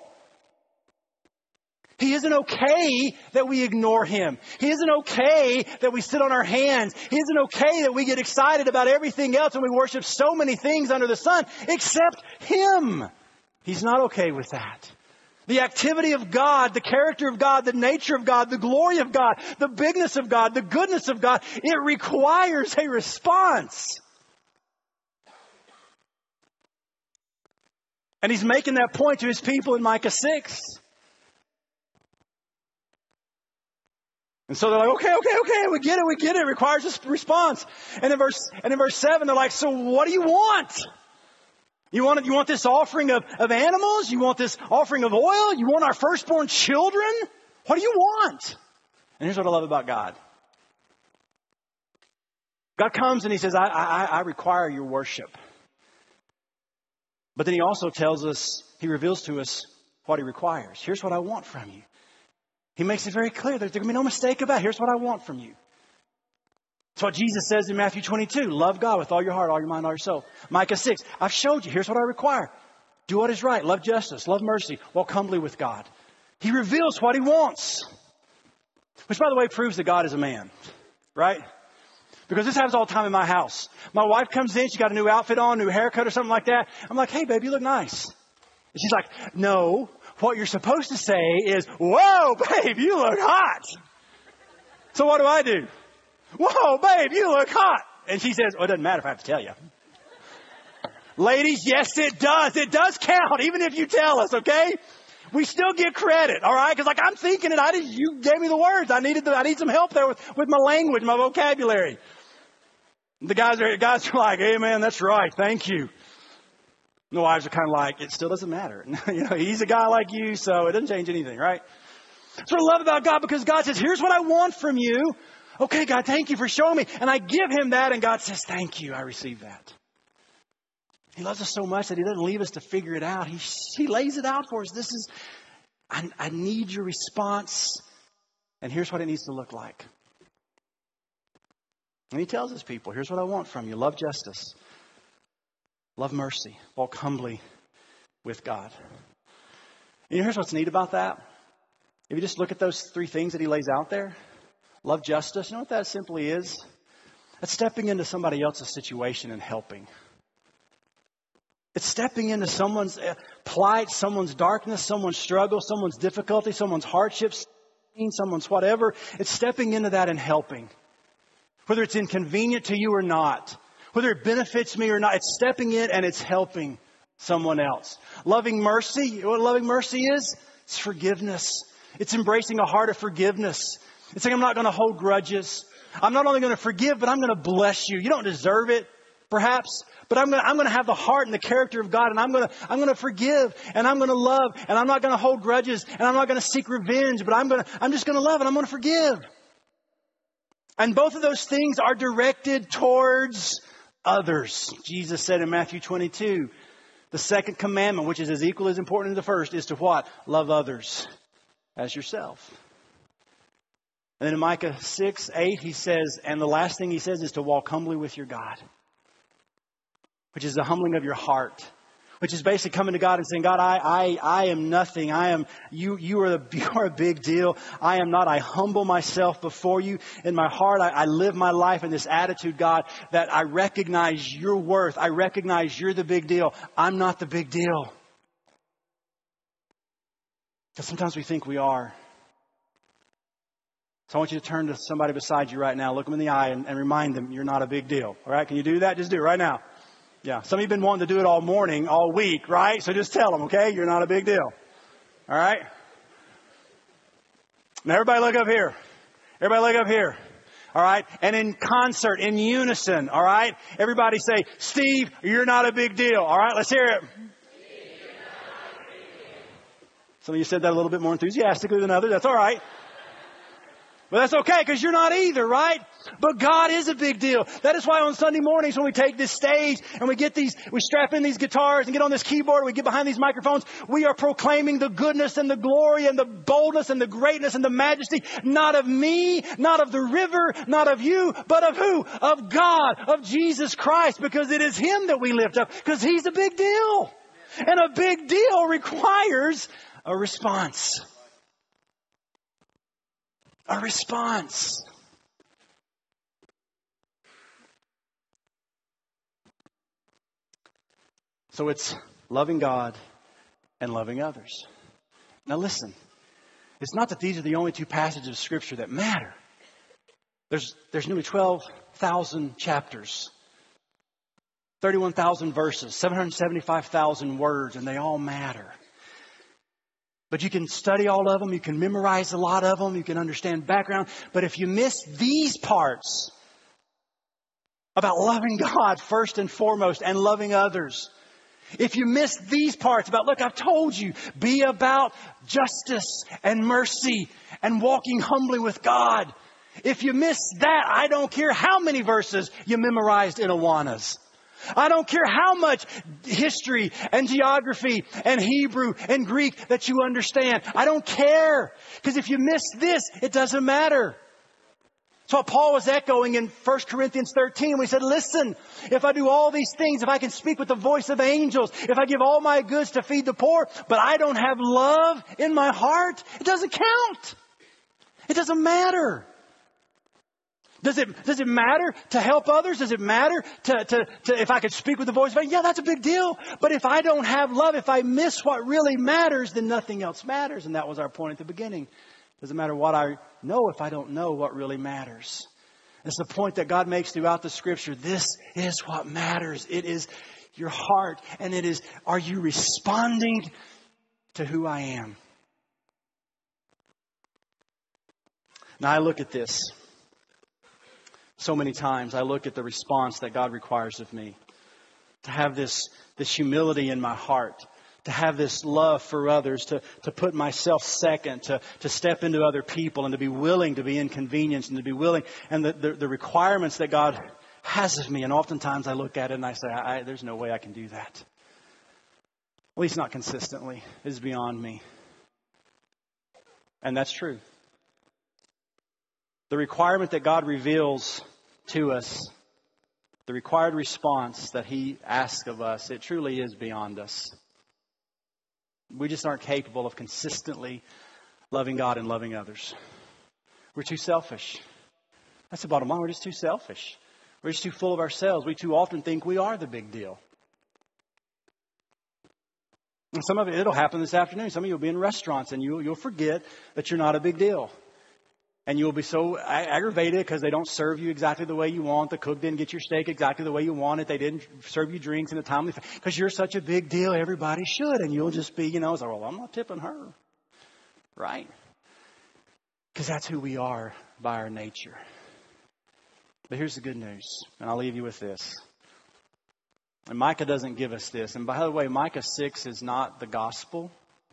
He isn't okay that we ignore Him. He isn't okay that we sit on our hands. He isn't okay that we get excited about everything else and we worship so many things under the sun except Him. He's not okay with that. The activity of God, the character of God, the nature of God, the glory of God, the bigness of God, the goodness of God, it requires a response. And He's making that point to His people in Micah six. And so they're like, okay, okay, okay, we get it, we get it. It requires a response. And in verse, and in verse seven, they're like, so what do you want? You want, you want this offering of, of animals? You want this offering of oil? You want our firstborn children? What do you want? And here's what I love about God. God comes and he says, I, I, I require your worship. But then he also tells us, he reveals to us what he requires. Here's what I want from you. He makes it very clear that there can be no mistake about it. Here's what I want from you. That's what Jesus says in Matthew twenty-two. Love God with all your heart, all your mind, all your soul. Micah six. I've showed you. Here's what I require. Do what is right. Love justice. Love mercy. Walk humbly with God. He reveals what he wants. Which, by the way, proves that God is a man. Right? Because this happens all the time in my house. My wife comes in. She's got a new outfit on, new haircut or something like that. I'm like, hey, babe, you look nice. And she's like, no. What you're supposed to say is, whoa, babe, you look hot. So what do I do? Whoa, babe, you look hot. And she says, well, it doesn't matter if I have to tell you. Ladies, yes, it does. It does count, even if you tell us, okay? We still get credit, all right? Because like I'm thinking it, I did, you gave me the words. I needed, the, I need some help there with, with my language, my vocabulary. The guys are, guys are like, hey, man, that's right. Thank you. And the wives are kind of like, it still doesn't matter. You know, he's a guy like you, so it doesn't change anything, right? That's what I love about God, because God says, here's what I want from you. Okay, God, thank you for showing me. And I give him that, and God says, thank you, I receive that. He loves us so much that he doesn't leave us to figure it out. He, he lays it out for us. This is, I, I need your response, and here's what it needs to look like. And he tells his people, here's what I want from you. Love justice. Love mercy. Walk humbly with God. And here's what's neat about that. If you just look at those three things that he lays out there. Love justice. You know what that simply is? That's stepping into somebody else's situation and helping. It's stepping into someone's plight, someone's darkness, someone's struggle, someone's difficulty, someone's hardships, someone's whatever. It's stepping into that and helping. Whether it's inconvenient to you or not. Whether it benefits me or not, it's stepping in and it's helping someone else. Loving mercy, you know what loving mercy is? It's forgiveness. It's embracing a heart of forgiveness. It's saying I'm not going to hold grudges. I'm not only going to forgive, but I'm going to bless you. You don't deserve it, perhaps, but I'm going to, I'm going to have the heart and the character of God, and I'm going to, I'm going to forgive, and I'm going to love, and I'm not going to hold grudges, and I'm not going to seek revenge, but I'm going to, I'm just going to love, and I'm going to forgive. And both of those things are directed towards others. Jesus said in Matthew twenty-two, the second commandment, which is as equally as important as the first, is to what? Love others as yourself. And then in Micah six, eight, he says, and the last thing he says is to walk humbly with your God, which is the humbling of your heart, which is basically coming to God and saying, God, I, I, I am nothing. I am, you, you are, the, you are a big deal. I am not. I humble myself before you. In my heart, I, I live my life in this attitude, God, that I recognize your worth. I recognize you're the big deal. I'm not the big deal. Because sometimes we think we are. So I want you to turn to somebody beside you right now, look them in the eye and, and remind them you're not a big deal. All right. Can you do that? Just do it right now. Yeah. Some of you have been wanting to do it all morning, all week, right? So just tell them, okay, you're not a big deal. All right. Now everybody look up here. Everybody look up here. All right. And in concert, in unison. All right. Everybody say, Steve, you're not a big deal. All right. Let's hear it. Some of you said that a little bit more enthusiastically than others. That's all right. Well, that's okay because you're not either, right? But God is a big deal. That is why on Sunday mornings when we take this stage and we get these, we strap in these guitars and get on this keyboard, we get behind these microphones, we are proclaiming the goodness and the glory and the boldness and the greatness and the majesty, not of me, not of the river, not of you, but of who? Of God, of Jesus Christ, because it is Him that we lift up, because He's a big deal. And a big deal requires a response. A response. So it's loving God and loving others. Now listen, it's not that these are the only two passages of Scripture that matter. There's, there's nearly twelve thousand chapters, thirty-one thousand verses, seven hundred seventy-five thousand words, and they all matter. But you can study all of them. You can memorize a lot of them. You can understand background. But if you miss these parts about loving God first and foremost and loving others, if you miss these parts about, look, I've told you, be about justice and mercy and walking humbly with God. If you miss that, I don't care how many verses you memorized in Awanas. I don't care how much history and geography and Hebrew and Greek that you understand. I don't care. Because if you miss this, it doesn't matter. That's what Paul was echoing in First Corinthians thirteen. We said, listen, if I do all these things, if I can speak with the voice of angels, if I give all my goods to feed the poor, but I don't have love in my heart, it doesn't count. It doesn't matter. Does it, does it matter to help others? Does it matter to, to, to, if I could speak with the voice of angels? Yeah, that's a big deal. But if I don't have love, if I miss what really matters, then nothing else matters. And that was our point at the beginning. Doesn't matter what I know if I don't know what really matters. It's the point that God makes throughout the Scripture. This is what matters. It is your heart. And it is, are you responding to who I am? Now I look at this. So many times I look at the response that God requires of me. To have this, this humility in my heart. To have this love for others. To, to put myself second. To, to step into other people. And to be willing to be inconvenienced. And to be willing. And the, the, the requirements that God has of me. And oftentimes I look at it and I say, I, there's no way I can do that. At least not consistently. It is beyond me. And that's true. The requirement that God reveals to us, the required response that He asks of us, it truly is beyond us. We just aren't capable of consistently loving God and loving others. We're too selfish. That's the bottom line. We're just too selfish. We're just too full of ourselves. We too often think we are the big deal. And some of it, it'll happen this afternoon. Some of you will be in restaurants and you'll, you'll forget that you're not a big deal. And you'll be so aggravated because they don't serve you exactly the way you want. The cook didn't get your steak exactly the way you want it. They didn't serve you drinks in a timely fashion. Because you're such a big deal, everybody should. And you'll just be, you know, it's like, well, I'm not tipping her. Right? Because that's who we are by our nature. But here's the good news. And I'll leave you with this. And Micah doesn't give us this. And by the way, Micah six is not the gospel.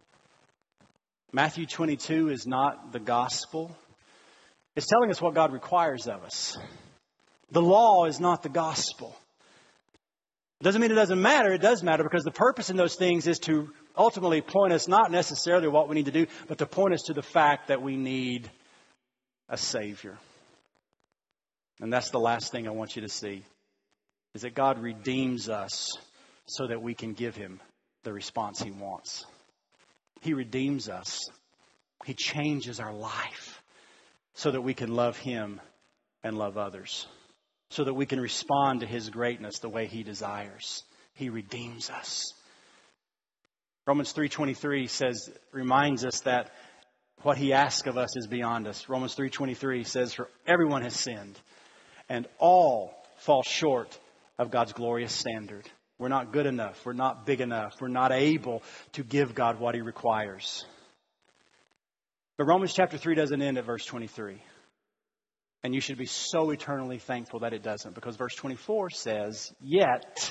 Matthew twenty-two is not the gospel. It's telling us what God requires of us. The law is not the gospel. It doesn't mean it doesn't matter. It does matter because the purpose in those things is to ultimately point us not necessarily to what we need to do, but to point us to the fact that we need a Savior. And that's the last thing I want you to see, is that God redeems us so that we can give Him the response He wants. He redeems us. He changes our life. So that we can love Him and love others. So that we can respond to His greatness the way He desires. He redeems us. Romans three twenty-three says, reminds us that what He asks of us is beyond us. Romans three twenty-three says, for everyone has sinned and all fall short of God's glorious standard. We're not good enough. We're not big enough. We're not able to give God what He requires. But Romans chapter three doesn't end at verse twenty-three. And you should be so eternally thankful that it doesn't. Because verse twenty-four says, Yet,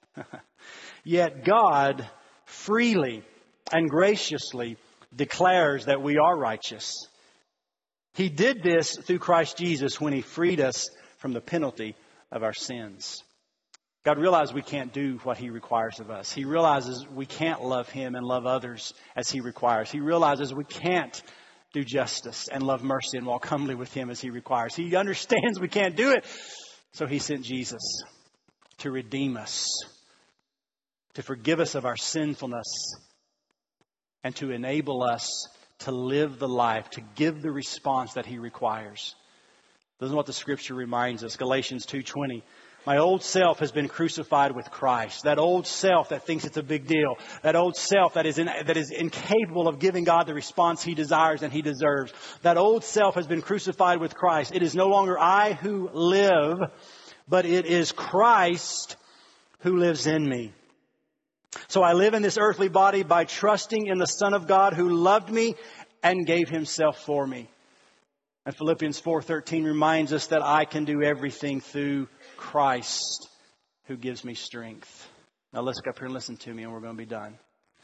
yet God freely and graciously declares that we are righteous. He did this through Christ Jesus when He freed us from the penalty of our sins. God realizes we can't do what He requires of us. He realizes we can't love Him and love others as He requires. He realizes we can't do justice and love mercy and walk humbly with Him as He requires. He understands we can't do it. So He sent Jesus to redeem us, to forgive us of our sinfulness, and to enable us to live the life, to give the response that He requires. This is what the Scripture reminds us. Galatians two twenty. My old self has been crucified with Christ. That old self that thinks it's a big deal. That old self that is in, that is incapable of giving God the response He desires and He deserves. That old self has been crucified with Christ. It is no longer I who live, but it is Christ who lives in me. So I live in this earthly body by trusting in the Son of God who loved me and gave himself for me. And Philippians four thirteen reminds us that I can do everything through Christ who gives me strength. Now let's go up here and listen to me and we're going to be done.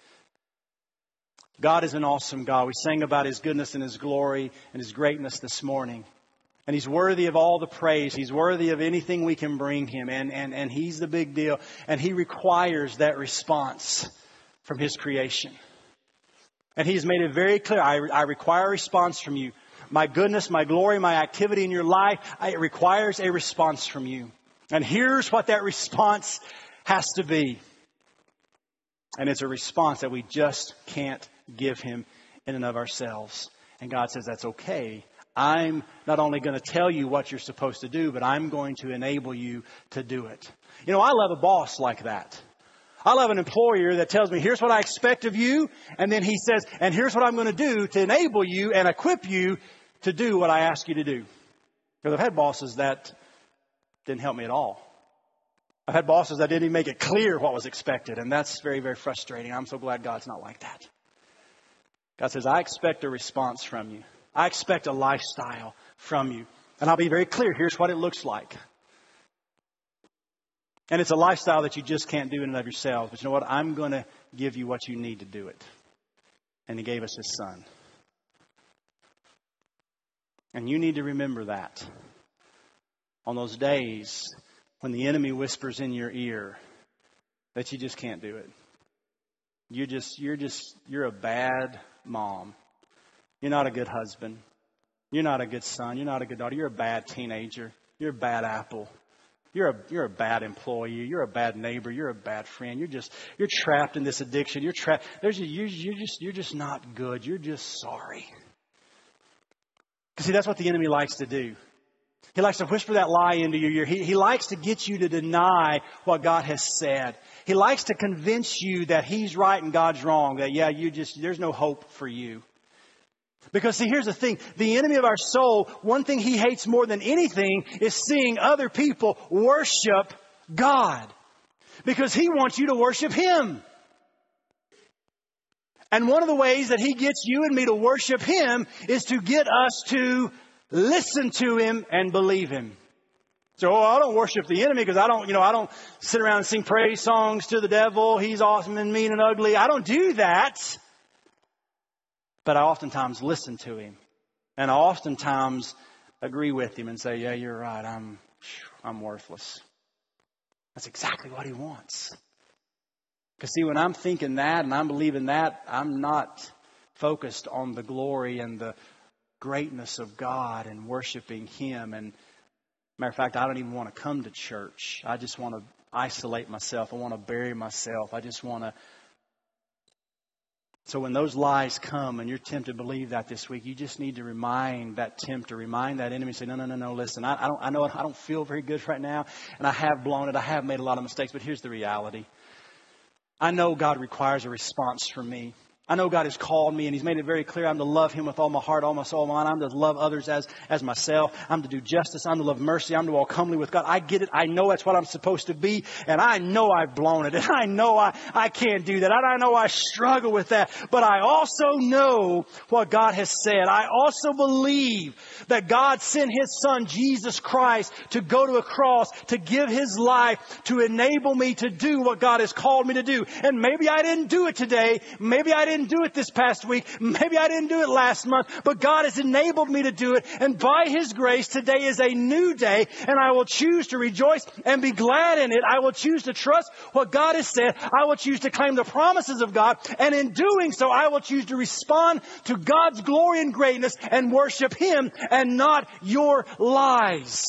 God is an awesome God. We sang about his goodness and his glory and his greatness this morning. And he's worthy of all the praise. He's worthy of anything we can bring him. And, and, and he's the big deal. And he requires that response from his creation. And he's made it very clear. I, I require a response from you. My goodness, my glory, my activity in your life, it requires a response from you. And here's what that response has to be. And it's a response that we just can't give him in and of ourselves. And God says, that's okay. I'm not only going to tell you what you're supposed to do, but I'm going to enable you to do it. You know, I love a boss like that. I love an employer that tells me, here's what I expect of you. And then he says, and here's what I'm going to do to enable you and equip you to do what I ask you to do. Because I've had bosses that didn't help me at all. I've had bosses that didn't even make it clear what was expected. And that's very, very frustrating. I'm so glad God's not like that. God says, I expect a response from you. I expect a lifestyle from you. And I'll be very clear. Here's what it looks like. And it's a lifestyle that you just can't do in and of yourselves. But you know what? I'm going to give you what you need to do it. And he gave us his son. And you need to remember that. On those days when the enemy whispers in your ear that you just can't do it. You just, you're just, you're a bad mom. You're not a good husband. You're not a good son. You're not a good daughter. You're a bad teenager. You're a bad apple. You're a, you're a bad employee. You're a bad neighbor. You're a bad friend. You're just, you're trapped in this addiction. You're trapped. There's, you're, you're just, you're just not good. You're just sorry. Because see, that's what the enemy likes to do. He likes to whisper that lie into your ear. He, he likes to get you to deny what God has said. He likes to convince you that he's right and God's wrong. That, yeah, you just, there's no hope for you. Because see, here's the thing. The enemy of our soul, one thing he hates more than anything is seeing other people worship God. Because he wants you to worship him. And one of the ways that he gets you and me to worship him is to get us to listen to him and believe him. So, oh, I don't worship the enemy because I don't, you know, I don't sit around and sing praise songs to the devil. He's awesome and mean and ugly. I don't do that. But I oftentimes listen to him. And I oftentimes agree with him and say, yeah, you're right. I'm, I'm worthless. That's exactly what he wants. Because see, when I'm thinking that and I'm believing that, I'm not focused on the glory and the greatness of God and worshiping him. And matter of fact, I don't even want to come to church. I just want to isolate myself. I want to bury myself. I just want to. So when those lies come and you're tempted to believe that this week, you just need to remind that tempter, remind that enemy, say, no, no, no, no, listen, I, I don't, I know I don't feel very good right now, and I have blown it. I have made a lot of mistakes, but here's the reality. I know God requires a response from me. I know God has called me and he's made it very clear I'm to love him with all my heart, all my soul, mind. I'm to love others as, as myself. I'm to do justice. I'm to love mercy. I'm to walk humbly with God. I get it. I know that's what I'm supposed to be. And I know I've blown it. And I know I, I can't do that. And I know I struggle with that. But I also know what God has said. I also believe that God sent his son, Jesus Christ, to go to a cross, to give his life, to enable me to do what God has called me to do. And maybe I didn't do it today. Maybe I didn't do it this past week. Maybe I didn't do it last month, but God has enabled me to do it. And by his grace, today is a new day and I will choose to rejoice and be glad in it. I will choose to trust what God has said. I will choose to claim the promises of God. And in doing so, I will choose to respond to God's glory and greatness and worship him and not your lies.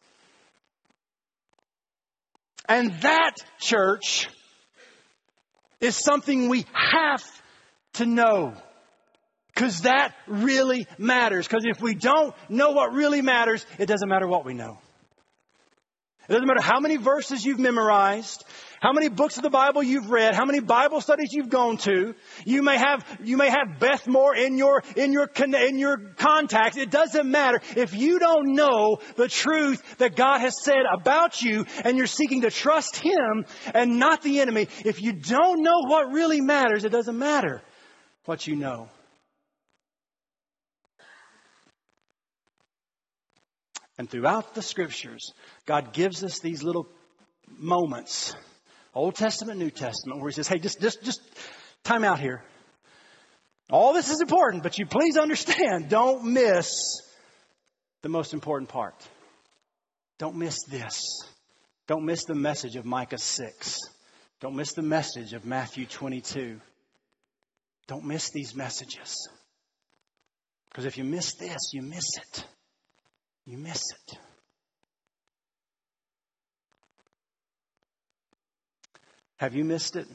And that, church, is something we have to know. Because that really matters. Because if we don't know what really matters, it doesn't matter what we know. It doesn't matter how many verses you've memorized, how many books of the Bible you've read, how many Bible studies you've gone to. You may have, you may have Beth Moore in your, in your, in your contacts. It doesn't matter. If you don't know the truth that God has said about you and you're seeking to trust Him and not the enemy, if you don't know what really matters, it doesn't matter what you know. And throughout the Scriptures, God gives us these little moments, Old Testament, New Testament, where He says, hey, just, just, just time out here. All this is important, but you please understand, don't miss the most important part. Don't miss this. Don't miss the message of Micah six. Don't miss the message of Matthew twenty-two. Don't miss these messages. Because if you miss this, you miss it. You miss it. Have you missed it?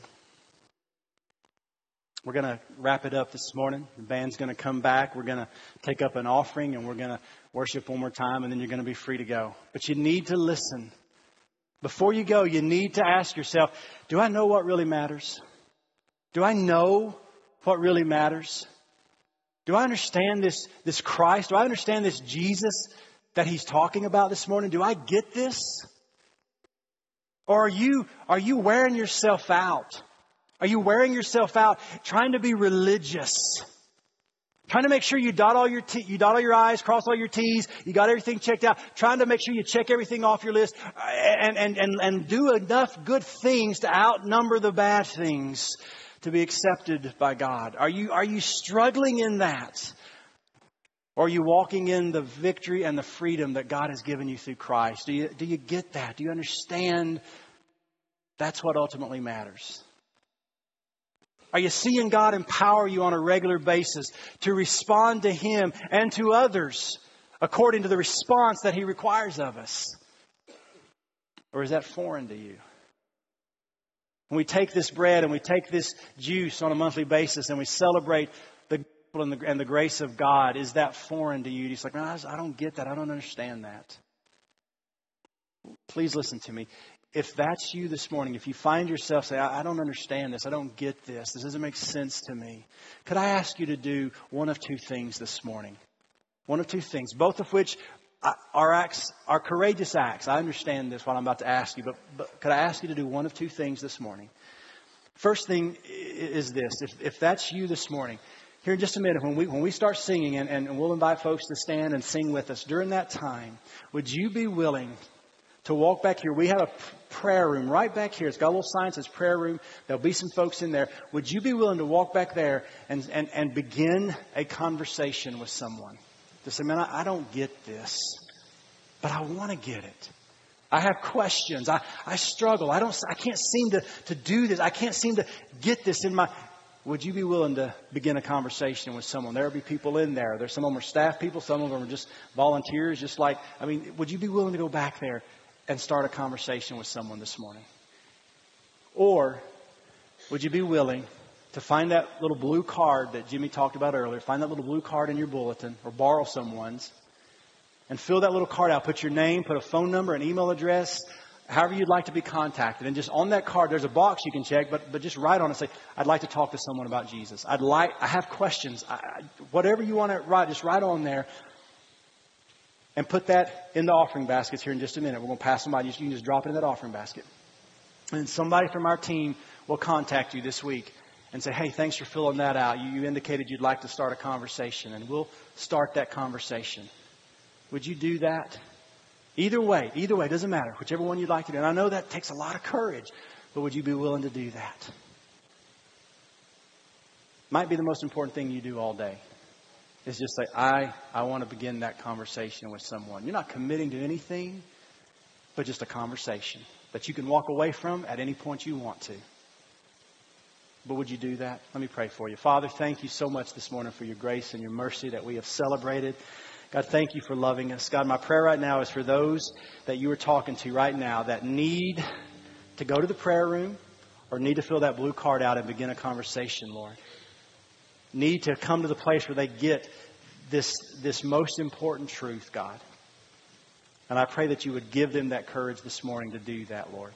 We're going to wrap it up this morning. The band's going to come back. We're going to take up an offering and we're going to worship one more time and then you're going to be free to go. But you need to listen. Before you go, you need to ask yourself, do I know what really matters? Do I know what really matters? Do I understand this, this Christ? Do I understand this Jesus that He's talking about this morning? Do I get this? Or are you, are you wearing yourself out? Are you wearing yourself out trying to be religious? Trying to make sure you dot all your T, you dot all your I's, cross all your T's, you got everything checked out. Trying to make sure you check everything off your list and, and, and, and do enough good things to outnumber the bad things to be accepted by God. Are you, are you struggling in that? Or are you walking in the victory and the freedom that God has given you through Christ? Do you, do you get that? Do you understand that's what ultimately matters? Are you seeing God empower you on a regular basis to respond to Him and to others according to the response that He requires of us? Or is that foreign to you? When we take this bread and we take this juice on a monthly basis and we celebrate the And the, and the grace of God, is that foreign to you? He's like, no, I don't get that. I don't understand that. Please listen to me. If that's you this morning, if you find yourself saying, I, I don't understand this. I don't get this. This doesn't make sense to me. Could I ask you to do one of two things this morning? One of two things, both of which are acts, are courageous acts. I understand this, what I'm about to ask you, but, but could I ask you to do one of two things this morning? First thing is this. If, if that's you this morning, here in just a minute, when we when we start singing, and, and we'll invite folks to stand and sing with us, during that time, would you be willing to walk back here? We have a prayer room right back here. It's got a little sign that says prayer room. There'll be some folks in there. Would you be willing to walk back there and, and, and begin a conversation with someone? To say, man, I, I don't get this, but I want to get it. I have questions. I, I struggle. I don't. I can't seem to, to do this. I can't seem to get this in my... Would you be willing to begin a conversation with someone? There will be people in there. There's some of them are staff people. Some of them are just volunteers. Just like, I mean, would you be willing to go back there and start a conversation with someone this morning? Or would you be willing to find that little blue card that Jimmy talked about earlier? Find that little blue card in your bulletin or borrow someone's and fill that little card out. Put your name, put a phone number, an email address, however you'd like to be contacted. And just on that card, there's a box you can check, but but just write on it, say, I'd like to talk to someone about Jesus. I'd like, I have questions. I, I, whatever you want to write, just write on there and put that in the offering baskets here in just a minute. We're going to pass them by. You can just drop it in that offering basket. And somebody from our team will contact you this week and say, hey, thanks for filling that out. You, you indicated you'd like to start a conversation, and we'll start that conversation. Would you do that? Either way, either way, doesn't matter. Whichever one you'd like to do. And I know that takes a lot of courage, but would you be willing to do that? Might be the most important thing you do all day. Is just say, I, I want to begin that conversation with someone. You're not committing to anything, but just a conversation that you can walk away from at any point you want to. But would you do that? Let me pray for you. Father, thank you so much this morning for your grace and your mercy that we have celebrated. God, thank you for loving us. God, my prayer right now is for those that you are talking to right now that need to go to the prayer room or need to fill that blue card out and begin a conversation, Lord. Need to come to the place where they get this, this most important truth, God. And I pray that you would give them that courage this morning to do that, Lord.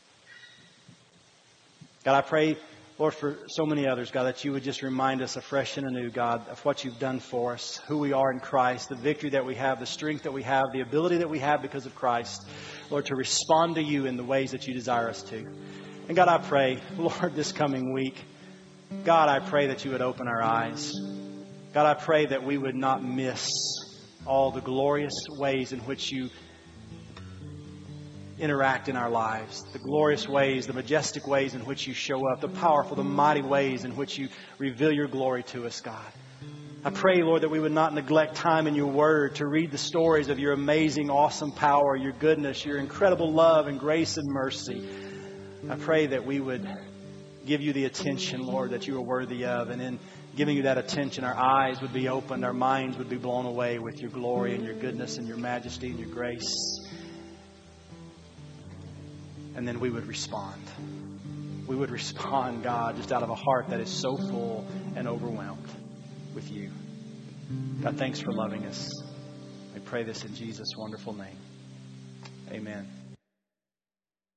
God, I pray, Lord, for so many others, God, that you would just remind us afresh and anew, God, of what you've done for us, who we are in Christ, the victory that we have, the strength that we have, the ability that we have because of Christ, Lord, to respond to you in the ways that you desire us to. And God, I pray, Lord, this coming week, God, I pray that you would open our eyes. God, I pray that we would not miss all the glorious ways in which you interact in our lives, the glorious ways, the majestic ways in which you show up, the powerful, the mighty ways in which you reveal your glory to us, God. I pray, Lord, that we would not neglect time in your word to read the stories of your amazing, awesome power, your goodness, your incredible love and grace and mercy. I pray that we would give you the attention, Lord, that you are worthy of. And in giving you that attention, our eyes would be opened, our minds would be blown away with your glory and your goodness and your majesty and your grace. And then we would respond. We would respond, God, just out of a heart that is so full and overwhelmed with you. God, thanks for loving us. I pray this in Jesus' wonderful name. Amen.